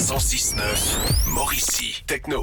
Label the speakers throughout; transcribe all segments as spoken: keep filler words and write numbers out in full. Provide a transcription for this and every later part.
Speaker 1: cent six neuf, Mauricie Techno.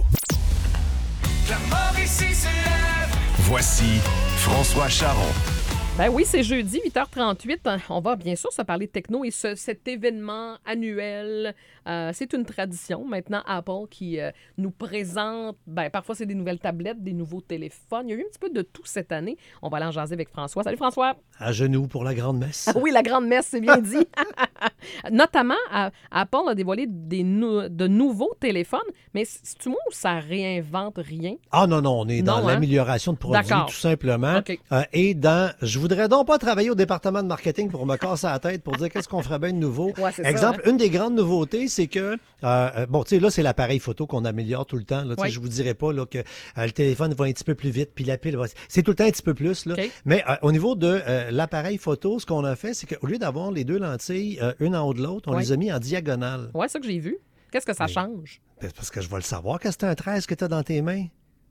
Speaker 2: La Mauricie se lève.
Speaker 1: Voici François Charon.
Speaker 3: Ben oui, c'est jeudi, huit heures trente-huit. On va bien sûr se parler de techno et ce, cet événement annuel, euh, c'est une tradition. Maintenant, Apple qui euh, nous présente, ben parfois c'est des nouvelles tablettes, des nouveaux téléphones. Il y a eu un petit peu de tout cette année. On va aller en jaser avec François. Salut François!
Speaker 4: À genoux pour la grande messe.
Speaker 3: Ah oui, la grande messe, c'est bien dit. Notamment, à, Apple a dévoilé des nou- de nouveaux téléphones, mais c'est-tu moi ou ça réinvente rien?
Speaker 4: Ah non, non, on est dans
Speaker 3: Non, hein?
Speaker 4: l'amélioration de produits,
Speaker 3: D'accord.
Speaker 4: tout simplement.
Speaker 3: OK.
Speaker 4: Euh, et dans, je voudrais donc pas travailler au département de marketing pour me casser la tête pour dire qu'est-ce qu'on ferait bien de nouveau.
Speaker 3: Ouais, c'est ça,
Speaker 4: Exemple,
Speaker 3: hein?
Speaker 4: une des grandes nouveautés, c'est que, euh, bon, tu sais, là, c'est l'appareil photo qu'on améliore tout le temps. Là, tu sais,
Speaker 3: Ouais.
Speaker 4: Je vous dirais pas là, que euh, le téléphone va un petit peu plus vite, puis la pile va... C'est tout le temps un petit peu plus. Là.
Speaker 3: OK.
Speaker 4: Mais euh, au niveau de euh, l'appareil photo, ce qu'on a fait, c'est qu'au lieu d'avoir les deux lentilles, euh, une en haut de l'autre, on
Speaker 3: Ouais.
Speaker 4: les a mis en diagonale.
Speaker 3: Ouais, c'est ça que j'ai vu. Qu'est-ce que ça change?
Speaker 4: Ben, Parce que je vais le savoir que c'est un treize que tu as dans tes mains.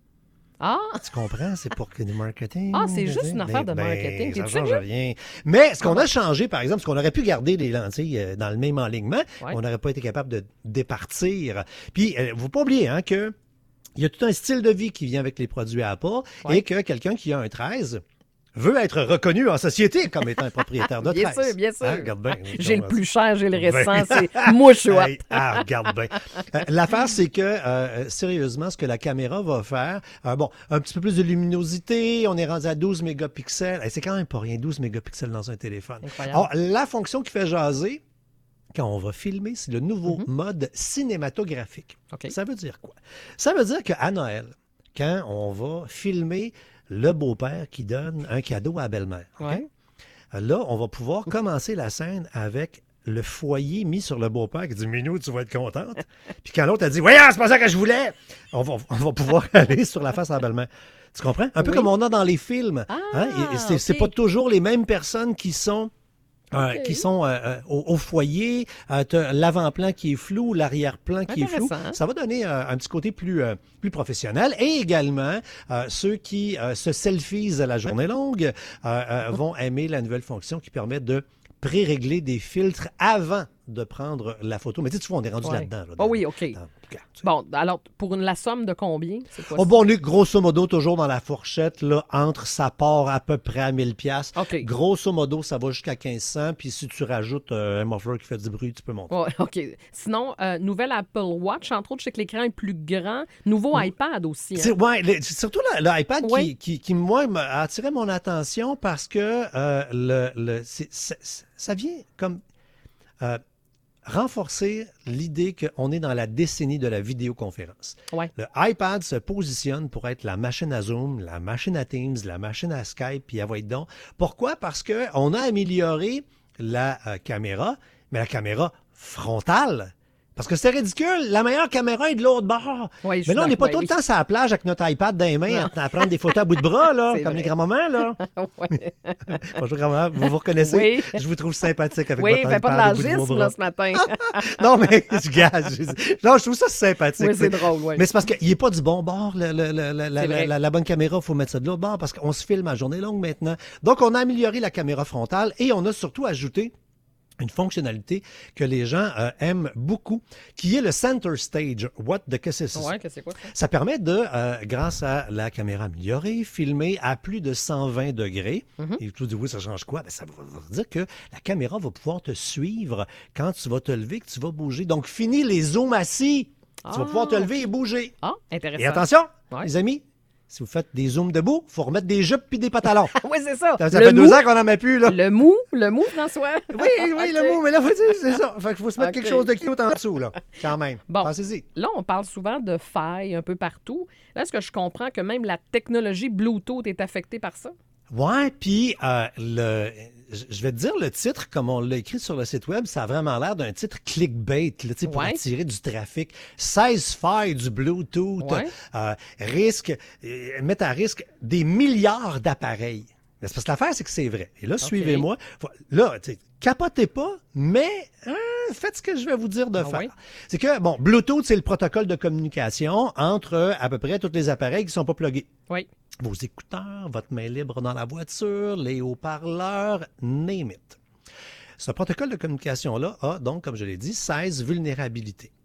Speaker 3: Ah!
Speaker 4: Tu comprends? C'est pour que du marketing.
Speaker 3: Ah, c'est juste une affaire de
Speaker 4: Ben,
Speaker 3: marketing.
Speaker 4: ben, ça
Speaker 3: T'es
Speaker 4: change
Speaker 3: sérieux?
Speaker 4: rien. Mais ce qu'on a changé, par exemple, c'est qu'on aurait pu garder les lentilles euh, dans le même alignement.
Speaker 3: Ouais.
Speaker 4: On n'aurait pas été capable de départir. Puis, il ne faut pas oublier hein, que il y a tout un style de vie qui vient avec les produits Apple
Speaker 3: Ouais.
Speaker 4: et que quelqu'un qui a un treize veut être reconnu en société comme étant un propriétaire de
Speaker 3: Bien
Speaker 4: treize.
Speaker 3: sûr, bien sûr.
Speaker 4: Hein, regarde bien.
Speaker 3: J'ai le plus cher, j'ai le récent,
Speaker 4: Ben.
Speaker 3: c'est mouchoua.
Speaker 4: Hey, ah, regarde bien. Euh, L'affaire, c'est que, euh, sérieusement, ce que la caméra va faire, euh, bon, un petit peu plus de luminosité, on est rendu à douze mégapixels. Hey, c'est quand même pas rien, douze mégapixels dans un téléphone.
Speaker 3: Incroyable.
Speaker 4: Alors, la fonction qui fait jaser, quand on va filmer, c'est le nouveau mode cinématographique.
Speaker 3: OK.
Speaker 4: Ça veut dire quoi? Ça veut dire qu'à Noël, quand on va filmer le beau-père qui donne un cadeau à la belle-mère, OK?
Speaker 3: Ouais.
Speaker 4: Là, on va pouvoir commencer la scène avec le foyer mis sur le beau-père qui dit « Minou, tu vas être contente. » Puis quand l'autre a dit « Voyons, c'est pas ça que je voulais! » On va, on va pouvoir aller sur la face à la belle-mère. Tu comprends? Un peu
Speaker 3: Oui.
Speaker 4: comme on a dans les films.
Speaker 3: Ah,
Speaker 4: hein? Et- et c'est, c'est
Speaker 3: OK.
Speaker 4: pas toujours les mêmes personnes qui sont... euh,
Speaker 3: OK.
Speaker 4: qui sont euh, euh, au, au foyer, euh, t'as l'avant-plan qui est flou, l'arrière-plan qui est flou.
Speaker 3: Intéressant, hein?
Speaker 4: Ça va donner euh, un petit côté plus, euh, plus professionnel. Et également, euh, ceux qui euh, se selfies à la journée longue euh, euh, vont aimer la nouvelle fonction qui permet de pré-régler des filtres avant de prendre la photo. Mais tu sais, tu vois, on est rendu
Speaker 3: Ouais.
Speaker 4: là-dedans. Là,
Speaker 3: Oh oui, OK.
Speaker 4: dans- regarde, tu sais.
Speaker 3: Bon, alors, pour une, la somme de combien? C'est quoi
Speaker 4: Oh,
Speaker 3: ça?
Speaker 4: bon, on est grosso modo toujours dans la fourchette, là, entre ça part à peu près à mille piastres.
Speaker 3: OK.
Speaker 4: Grosso modo, ça va jusqu'à quinze cents. Puis si tu rajoutes euh, un muffler qui fait du bruit, tu peux monter.
Speaker 3: Ouais, OK. Sinon, euh, nouvelle Apple Watch, entre autres, je sais que l'écran est plus grand. Nouveau iPad aussi.
Speaker 4: C'est-
Speaker 3: Hein?
Speaker 4: ouais, le- c'est surtout le- l'iPad
Speaker 3: Ouais.
Speaker 4: qui, qui, qui, moi, m'a attiré mon attention parce que euh, le, le, c'est- c'est- ça vient comme euh, renforcer l'idée qu'on est dans la décennie de la vidéoconférence.
Speaker 3: Ouais.
Speaker 4: Le iPad se positionne pour être la machine à Zoom, la machine à Teams, la machine à Skype, puis à donc. Pourquoi? Parce qu'on a amélioré la euh, caméra, mais la caméra frontale. Parce que c'est ridicule, la meilleure caméra est de l'autre bord.
Speaker 3: Ouais, je
Speaker 4: mais
Speaker 3: suis
Speaker 4: là, on n'est pas
Speaker 3: d'accord,
Speaker 4: tout le
Speaker 3: oui.
Speaker 4: temps sur la plage avec notre iPad dans les mains à, à prendre des photos à bout de bras, là,
Speaker 3: C'est
Speaker 4: comme
Speaker 3: vrai.
Speaker 4: les grands-mamans, là.
Speaker 3: Ouais.
Speaker 4: Bonjour, grand-maman, vous vous reconnaissez?
Speaker 3: Oui.
Speaker 4: Je vous trouve sympathique avec
Speaker 3: Oui,
Speaker 4: votre
Speaker 3: fais
Speaker 4: iPad
Speaker 3: pas de
Speaker 4: au bout de vos
Speaker 3: l'agisme,
Speaker 4: bras.
Speaker 3: là, ce matin.
Speaker 4: Non, mais je gage. je- Non, je trouve ça sympathique.
Speaker 3: Oui, c'est
Speaker 4: tu sais.
Speaker 3: drôle, oui.
Speaker 4: Mais c'est parce qu'il n'est pas du bon bord, le- le- le- la, la-
Speaker 3: C'est vrai.
Speaker 4: la- la bonne caméra. Il faut mettre ça de l'autre bord parce qu'on se filme à journée longue maintenant. Donc, on a amélioré la caméra frontale et on a surtout ajouté une fonctionnalité que les gens euh, aiment beaucoup, qui est le Center Stage. What the que c'est ça?
Speaker 3: Ouais, que c'est quoi ça?
Speaker 4: Ça permet de, euh, grâce à la caméra améliorée, filmer à plus de cent vingt degrés.
Speaker 3: Mhm.
Speaker 4: Et tu dis, oui, ça change quoi? Ben, ça veut dire que la caméra va pouvoir te suivre quand tu vas te lever, que tu vas bouger. Donc, fini les zooms assis. Tu vas
Speaker 3: Ah,
Speaker 4: pouvoir te lever et bouger.
Speaker 3: Ah, intéressant.
Speaker 4: Et attention,
Speaker 3: Ouais.
Speaker 4: les amis, si vous faites des zooms debout, il faut remettre des jupes puis des pantalons.
Speaker 3: Oui, c'est ça.
Speaker 4: Ça, ça
Speaker 3: le
Speaker 4: fait
Speaker 3: mou,
Speaker 4: deux ans qu'on n'en met plus, là.
Speaker 3: le mou, le mou, François.
Speaker 4: Oui, oui,
Speaker 3: Ok.
Speaker 4: le mot, mais là, faut dire, c'est ça. Fait qu'il faut se mettre
Speaker 3: Ok.
Speaker 4: quelque chose de cute en dessous, là, quand même.
Speaker 3: Bon.
Speaker 4: Pensez-y.
Speaker 3: Là, on parle souvent de failles un peu partout. Là, est-ce que je comprends que même la technologie Bluetooth est affectée par ça?
Speaker 4: Ouais, puis euh, le, je je vais te dire le titre, comme on l'a écrit sur le site web, ça a vraiment l'air d'un titre clickbait, là, tu sais, pour
Speaker 3: Ouais.
Speaker 4: attirer du trafic. seize failles du Bluetooth
Speaker 3: Ouais.
Speaker 4: euh, risque, euh, mettent à risque des milliards d'appareils. Mais c'est parce que l'affaire, c'est que c'est vrai. Et là, suivez-moi. Faut- Là, tu sais, capotez pas, mais hein, faites ce que je vais vous dire de
Speaker 3: Ah
Speaker 4: faire.
Speaker 3: oui?
Speaker 4: C'est que, bon, Bluetooth, c'est le protocole de communication entre euh, à peu près tous les appareils qui sont pas plugués.
Speaker 3: Oui.
Speaker 4: Vos écouteurs, votre main libre dans la voiture, les haut-parleurs, name it. Ce protocole de communication-là a donc, comme je l'ai dit, seize vulnérabilités.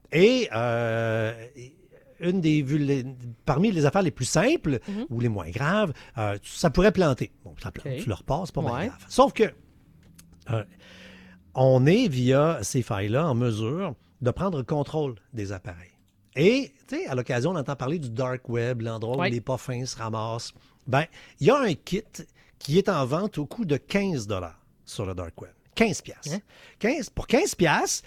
Speaker 4: et euh, une des vulné- parmi les affaires les plus simples
Speaker 3: Mhm.
Speaker 4: ou les moins graves, euh, ça pourrait planter. Bon, ça plante,
Speaker 3: OK.
Speaker 4: tu le repasses, c'est pas bien
Speaker 3: Ouais.
Speaker 4: grave. Sauf que euh, on est, via ces failles-là, en mesure de prendre le contrôle des appareils. Et, tu sais, à l'occasion, on entend parler du dark web, l'endroit
Speaker 3: Ouais.
Speaker 4: où les pas fins se ramassent. Ben, il y a un kit qui est en vente au coût de quinze dollars sur le dark web. quinze piastres.
Speaker 3: Hein?
Speaker 4: quinze Pour quinze piastres,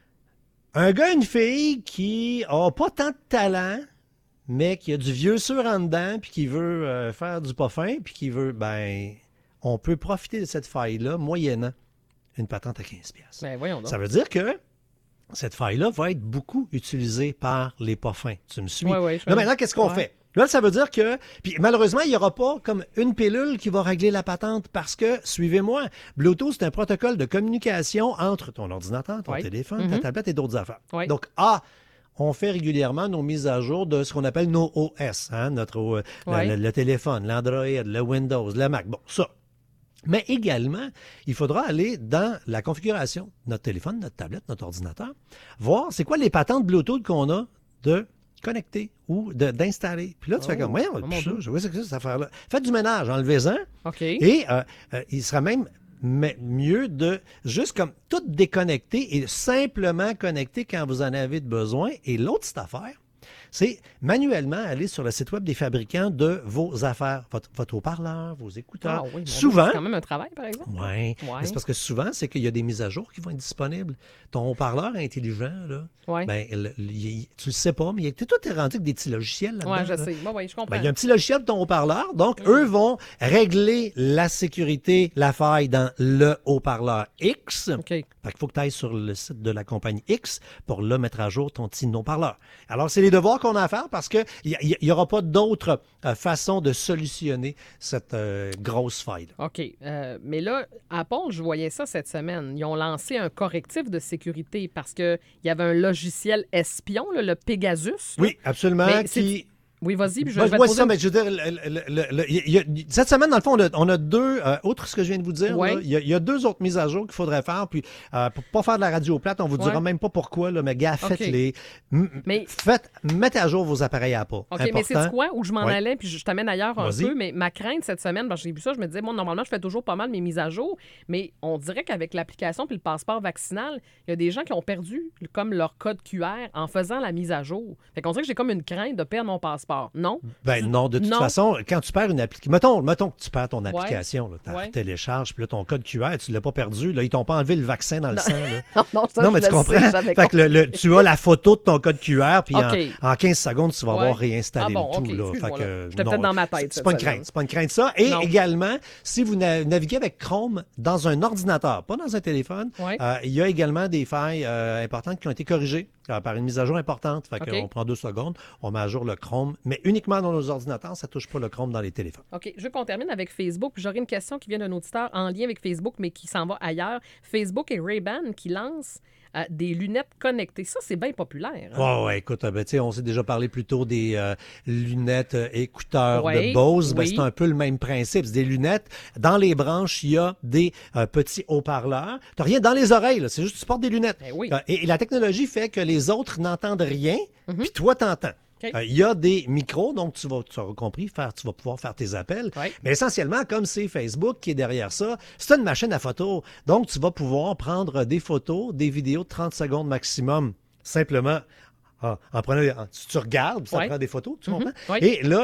Speaker 4: un gars, une fille qui a pas tant de talent, mais qui a du vieux sûr en dedans, puis qui veut euh, faire du pas fin, puis qui veut, ben, on peut profiter de cette faille-là moyennant une patente à quinze piastres.
Speaker 3: Ben, voyons donc.
Speaker 4: Ça veut dire que cette faille-là va être beaucoup utilisée par les pas fins. Tu me suis?
Speaker 3: Ouais, ouais, je
Speaker 4: Là,
Speaker 3: fais-
Speaker 4: maintenant, qu'est-ce qu'on
Speaker 3: Ouais.
Speaker 4: fait? Là, ça veut dire que... Puis malheureusement, il n'y aura pas comme une pilule qui va régler la patente parce que, suivez-moi, Bluetooth, c'est un protocole de communication entre ton ordinateur, ton
Speaker 3: Ouais.
Speaker 4: téléphone, ta
Speaker 3: Mhm.
Speaker 4: tablette et d'autres affaires.
Speaker 3: Ouais.
Speaker 4: Donc, A, on fait régulièrement nos mises à jour de ce qu'on appelle nos O S, hein, notre, euh, le-
Speaker 3: Ouais.
Speaker 4: le, le téléphone, l'Android, le Windows, le Mac. Bon, ça. Mais également, il faudra aller dans la configuration de notre téléphone, notre tablette, notre ordinateur, voir c'est quoi les patentes Bluetooth qu'on a de connecter ou de- d'installer. Puis là, tu
Speaker 3: Oh,
Speaker 4: fais comme, ouais,
Speaker 3: oh mon
Speaker 4: ça,
Speaker 3: Dieu.
Speaker 4: je vois c'est que ça, cette affaire-là. Faites du ménage, enlevez-en.
Speaker 3: OK.
Speaker 4: Et euh, euh, il sera même mais mieux de juste comme tout déconnecter et simplement connecter quand vous en avez besoin. Et l'autre petite affaire, c'est manuellement aller sur le site web des fabricants de vos affaires, votre, votre haut-parleur, vos écouteurs.
Speaker 3: Ah oui, mon Dieu,
Speaker 4: Souvent,
Speaker 3: c'est quand même un travail, par exemple.
Speaker 4: oui,
Speaker 3: Ouais.
Speaker 4: c'est parce que souvent, c'est qu'il y a des mises à jour qui vont être disponibles. Ton haut-parleur intelligent, là,
Speaker 3: Ouais.
Speaker 4: ben, le- le- il- tu le sais pas, mais il y a- tout est rendu avec des petits logiciels là-dedans.
Speaker 3: Ouais, je
Speaker 4: là.
Speaker 3: sais. Bon, oui, je comprends.
Speaker 4: Ben, il y a un petit logiciel de ton haut-parleur. Donc, eux vont régler la sécurité, la faille dans le haut-parleur X.
Speaker 3: OK.
Speaker 4: Fait qu'il faut que tu ailles sur le site de la compagnie X pour là mettre à jour ton petit haut-parleur. Alors, c'est les devoirs qu'on a à faire parce qu'il n'y aura pas d'autre euh, façon de solutionner cette euh, grosse faille.
Speaker 3: OK. Euh, mais là, Apple, je voyais ça cette semaine. Ils ont lancé un correctif de sécurité parce qu'il y avait un logiciel espion, là, le Pegasus. là.
Speaker 4: Oui, absolument.
Speaker 3: Mais c'est-
Speaker 4: Qui...
Speaker 3: Oui, vas-y, puis je,
Speaker 4: Moi,
Speaker 3: je vais
Speaker 4: moi,
Speaker 3: te
Speaker 4: c'est ça,
Speaker 3: poser
Speaker 4: mais je veux dire, le- le- le- le- il y a- cette semaine, dans le fond, on a, on a deux, euh, outre ce que je viens de vous dire,
Speaker 3: Ouais.
Speaker 4: là, il, y a, il y a deux autres mises à jour qu'il faudrait faire. Puis, euh, pour pas faire de la radio plate, on vous dira
Speaker 3: Ouais.
Speaker 4: même pas pourquoi, là, mais gars,
Speaker 3: OK.
Speaker 4: faites-les. M-
Speaker 3: Mais-
Speaker 4: Faites, mettez à jour vos appareils Apple.
Speaker 3: OK,
Speaker 4: Important.
Speaker 3: mais c'est quoi où je m'en
Speaker 4: Ouais.
Speaker 3: allais, puis je, je t'amène ailleurs un
Speaker 4: Vas-y.
Speaker 3: peu, mais ma crainte cette semaine, parce que j'ai vu ça, je me disais, bon, normalement, je fais toujours pas mal mes mises à jour, mais on dirait qu'avec l'application puis le passeport vaccinal, il y a des gens qui ont perdu comme leur code Q R en faisant la mise à jour. Fait qu'on dirait que j'ai comme une crainte de perdre mon passeport. Non?
Speaker 4: Ben non, de toute
Speaker 3: Non.
Speaker 4: façon, quand tu perds une application, mettons, mettons que tu perds ton application, là, tu
Speaker 3: Ouais.
Speaker 4: télécharges, puis là, ton code Q R, tu l'as pas perdu, là, ils t'ont pas enlevé le vaccin dans le sang. Là.
Speaker 3: Non, non, ça,
Speaker 4: non,
Speaker 3: je
Speaker 4: mais tu
Speaker 3: le
Speaker 4: comprends?
Speaker 3: sais, j'avais
Speaker 4: Fait que le- le- tu as la photo de ton code Q R, puis en-
Speaker 3: OK.
Speaker 4: en, quinze secondes, tu vas
Speaker 3: Ouais.
Speaker 4: avoir réinstallé
Speaker 3: Ah bon,
Speaker 4: le tout.
Speaker 3: OK,
Speaker 4: là.
Speaker 3: excuse-moi,
Speaker 4: Fait que,
Speaker 3: là. J'étais
Speaker 4: non,
Speaker 3: peut-être dans ma tête,
Speaker 4: C'est c'est
Speaker 3: cette
Speaker 4: pas une
Speaker 3: semaine.
Speaker 4: crainte, c'est pas une crainte ça. Et
Speaker 3: Non.
Speaker 4: également, si vous na- naviguez avec Chrome dans un ordinateur, pas dans un téléphone,
Speaker 3: Ouais.
Speaker 4: euh, il y a également des failles euh, importantes qui ont été corrigées euh, par une mise à jour importante. Fait
Speaker 3: OK.
Speaker 4: qu'on prend deux secondes, on met à jour le Chrome, mais uniquement dans nos ordinateurs, ça touche pas le Chrome dans les téléphones.
Speaker 3: OK, je veux qu'on termine avec Facebook. Puis j'aurais une question qui vient d'un auditeur en lien avec Facebook, mais qui s'en va ailleurs. Facebook et Ray-Ban qui lancent euh, des lunettes connectées. Ça, c'est bien populaire. hein?
Speaker 4: Ouais, ouais, écoute, euh, ben, tu sais, on s'est déjà parlé plus tôt des euh, lunettes euh, écouteurs
Speaker 3: Ouais,
Speaker 4: de Bose. Ben,
Speaker 3: oui.
Speaker 4: c'est un peu le même principe. C'est des lunettes. Dans les branches, il y a des euh, petits haut-parleurs. T'as rien dans les oreilles, là. C'est juste que tu portes des lunettes.
Speaker 3: Ben oui.
Speaker 4: Euh, et, et la technologie fait que les autres n'entendent rien, puis toi, t'entends.
Speaker 3: OK.
Speaker 4: Euh, Il y a des micros, donc tu vas, tu auras compris, faire, tu vas pouvoir faire tes appels.
Speaker 3: Ouais.
Speaker 4: Mais essentiellement, comme c'est Facebook qui est derrière ça, c'est une machine à photos. Donc, tu vas pouvoir prendre des photos, des vidéos de trente secondes maximum, simplement en, en prenant... en- tu, tu regardes, puis ça
Speaker 3: Ouais.
Speaker 4: prend des photos, tu
Speaker 3: Mhm.
Speaker 4: comprends?
Speaker 3: Ouais.
Speaker 4: Et là,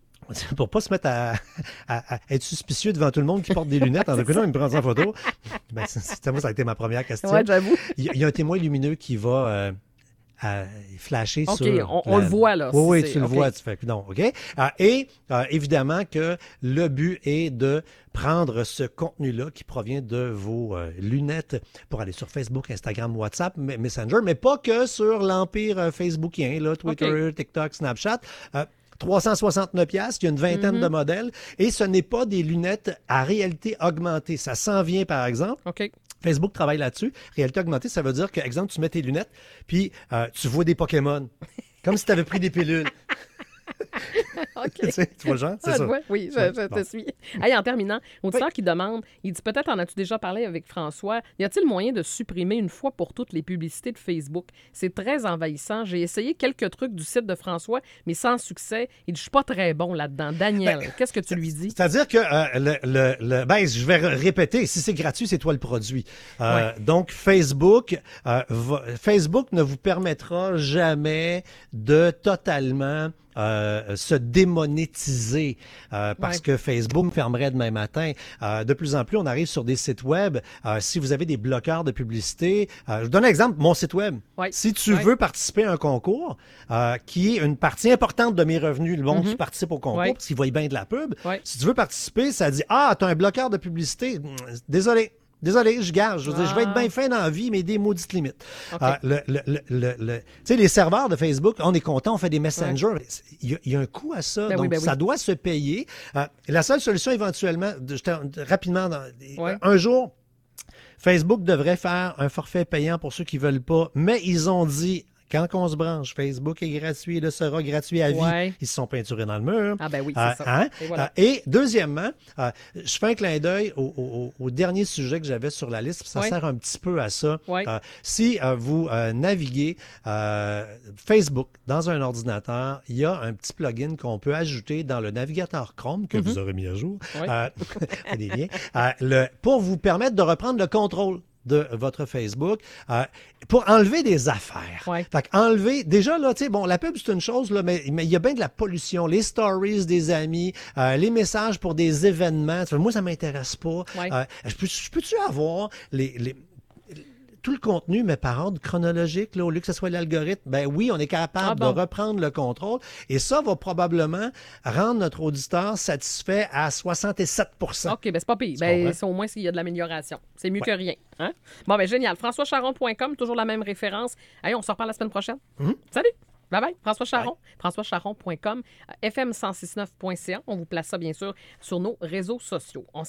Speaker 4: pour pas se mettre à, à- à être suspicieux devant tout le monde qui porte des lunettes, en tout cas, il me prend en photo. Ben, c'est- c'est- moi, ça a été ma première question.
Speaker 3: Ouais, j'avoue.
Speaker 4: Il y, a- il y a un témoin lumineux qui va euh, à flasher
Speaker 3: OK,
Speaker 4: sur...
Speaker 3: on- on le voit, là,
Speaker 4: Oui,
Speaker 3: si
Speaker 4: oui,
Speaker 3: c'est-
Speaker 4: tu le
Speaker 3: OK.
Speaker 4: vois. Tu fais que non, OK? Euh, et euh, évidemment que le but est de prendre ce contenu-là qui provient de vos euh, lunettes pour aller sur Facebook, Instagram, WhatsApp, M- Messenger, mais pas que sur l'empire euh, facebookien, là, Twitter, TikTok, Snapchat. Euh, trois cent soixante-neuf piastres, il y a une vingtaine
Speaker 3: Mhm.
Speaker 4: de modèles et ce n'est pas des lunettes à réalité augmentée. Ça s'en vient, par exemple.
Speaker 3: OK.
Speaker 4: Facebook travaille là-dessus. Réalité augmentée, ça veut dire que, exemple, tu mets tes lunettes, puis euh, tu vois des Pokémon. Comme si tu avais pris des pilules.
Speaker 3: OK.
Speaker 4: Tu sais, tu vois le genre? C'est
Speaker 3: Ah,
Speaker 4: ça.
Speaker 3: je vois. Oui, je,
Speaker 4: Ouais,
Speaker 3: je te
Speaker 4: bon.
Speaker 3: suis. Hey, en terminant, auditeur
Speaker 4: Oui.
Speaker 3: qui demande, il dit peut-être en as-tu déjà parlé avec François, y a-t-il moyen de supprimer une fois pour toutes les publicités de Facebook? C'est très envahissant. J'ai essayé quelques trucs du site de François, mais sans succès. Il dit, je suis pas très bon là-dedans. Daniel,
Speaker 4: Ben,
Speaker 3: qu'est-ce que tu lui dis?
Speaker 4: C'est-à-dire que euh, le, le, le- ben, je vais r- répéter, si c'est gratuit, c'est toi le produit. Euh, Donc, Facebook, euh, va- Facebook ne vous permettra jamais de totalement euh, se démonétiser euh, parce
Speaker 3: Ouais.
Speaker 4: que Facebook fermerait demain matin. Euh, de plus en plus, on arrive sur des sites web. Euh, si vous avez des bloqueurs de publicité, euh, je vous donne un exemple, mon site web.
Speaker 3: Ouais.
Speaker 4: Si tu
Speaker 3: Ouais.
Speaker 4: veux participer à un concours, euh, qui est une partie importante de mes revenus, le monde
Speaker 3: Mhm.
Speaker 4: qui participe au concours,
Speaker 3: Ouais.
Speaker 4: parce qu'il voit bien de la pub,
Speaker 3: Ouais.
Speaker 4: si tu veux participer, ça dit « Ah, t'as un bloqueur de publicité. Mm, Désolé. Désolé, je gage. Je, veux dire, je vais être
Speaker 3: Ah.
Speaker 4: bien fin dans la vie, mais des maudites limites.
Speaker 3: OK.
Speaker 4: Euh, le, le, le, le- le- tu sais, les serveurs de Facebook, on est content, on fait des messengers. mais c'est- Il y, a- il y a un coût à ça.
Speaker 3: Ben oui,
Speaker 4: donc,
Speaker 3: ben oui.
Speaker 4: ça doit se payer. Euh, la seule solution, éventuellement, de, je te- rapidement, dans-
Speaker 3: Ouais.
Speaker 4: un jour, Facebook devrait faire un forfait payant pour ceux qui ne veulent pas, mais ils ont dit, quand on se branche, Facebook est gratuit, le sera gratuit à vie.
Speaker 3: Ouais.
Speaker 4: Ils se sont peinturés dans le mur.
Speaker 3: Ah ben oui, c'est
Speaker 4: Euh,
Speaker 3: ça.
Speaker 4: hein?
Speaker 3: Et voilà.
Speaker 4: Euh, et deuxièmement, euh, je fais un clin d'œil au, au- au dernier sujet que j'avais sur la liste, puis ça
Speaker 3: Ouais.
Speaker 4: sert un petit peu à ça.
Speaker 3: Ouais.
Speaker 4: Euh, si euh, vous euh, naviguez euh, Facebook dans un ordinateur, il y a un petit plugin qu'on peut ajouter dans le navigateur Chrome que vous aurez mis à jour.
Speaker 3: Ouais.
Speaker 4: Euh, fait des liens. Euh, le, pour vous permettre de reprendre le contrôle de votre Facebook euh, pour enlever des affaires.
Speaker 3: Ouais.
Speaker 4: Fait qu'enlever, déjà là, tu sais, bon, la pub c'est une chose, là, mais mais il y a bien de la pollution, les stories des amis, euh, les messages pour des événements. Tu vois, moi, ça m'intéresse pas.
Speaker 3: Ouais.
Speaker 4: Euh, je peux- je peux-tu avoir les, les- tout le contenu, mais par ordre chronologique, là, au lieu que ce soit l'algorithme? Ben oui, on est capable
Speaker 3: Ah bon?
Speaker 4: de reprendre le contrôle et ça va probablement rendre notre auditeur satisfait à soixante-sept pour cent.
Speaker 3: OK, ben c'est pas pire.
Speaker 4: Tu
Speaker 3: Ben,
Speaker 4: comprends?
Speaker 3: c'est au moins s'il y a de l'amélioration. C'est mieux
Speaker 4: Ouais.
Speaker 3: que rien. Hein? Bon, ben génial. françois charon point com, toujours la même référence. Allez, on se reparle la semaine prochaine.
Speaker 4: Mhm.
Speaker 3: Salut! Bye bye. François Charon. françois charon point com, f m cent soixante-neuf point c a. On vous place ça, bien sûr, sur nos réseaux sociaux. On